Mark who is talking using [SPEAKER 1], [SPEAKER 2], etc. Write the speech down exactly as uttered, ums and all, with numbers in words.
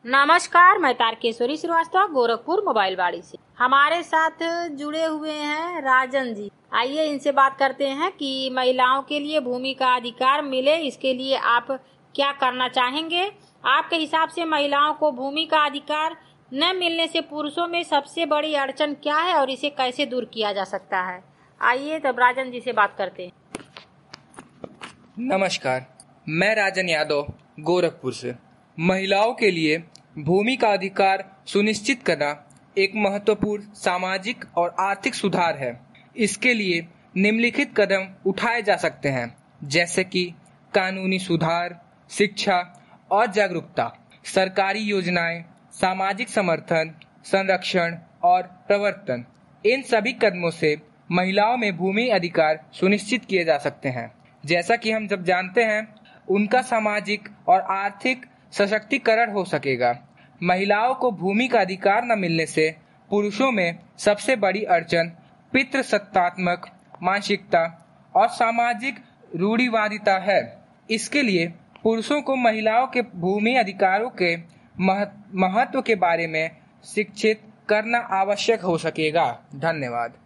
[SPEAKER 1] नमस्कार, मैं तारकेश्वरी श्रीवास्तव गोरखपुर मोबाइल वाड़ी से। हमारे साथ जुड़े हुए हैं राजन जी। आइए इनसे बात करते हैं कि महिलाओं के लिए भूमि का अधिकार मिले, इसके लिए आप क्या करना चाहेंगे। आपके हिसाब से महिलाओं को भूमि का अधिकार न मिलने से पुरुषों में सबसे बड़ी अड़चन क्या है और इसे कैसे दूर किया जा सकता है। आइए तब राजन जी से बात करते हैं।
[SPEAKER 2] नमस्कार, मैं राजन यादव गोरखपुर से। महिलाओं के लिए भूमि का अधिकार सुनिश्चित करना एक महत्वपूर्ण सामाजिक और आर्थिक सुधार है। इसके लिए निम्नलिखित कदम उठाए जा सकते हैं, जैसे कि कानूनी सुधार, शिक्षा और जागरूकता, सरकारी योजनाएं, सामाजिक समर्थन, संरक्षण और प्रवर्तन। इन सभी कदमों से महिलाओं में भूमि अधिकार सुनिश्चित किए जा सकते हैं। जैसा कि हम जब जानते हैं, उनका सामाजिक और आर्थिक सशक्तिकरण हो सकेगा। महिलाओं को भूमि का अधिकार न मिलने से पुरुषों में सबसे बड़ी अड़चन पितृसत्तात्मक मानसिकता और सामाजिक रूढ़िवादिता है। इसके लिए पुरुषों को महिलाओं के भूमि अधिकारों के महत्व के बारे में शिक्षित करना आवश्यक हो सकेगा। धन्यवाद।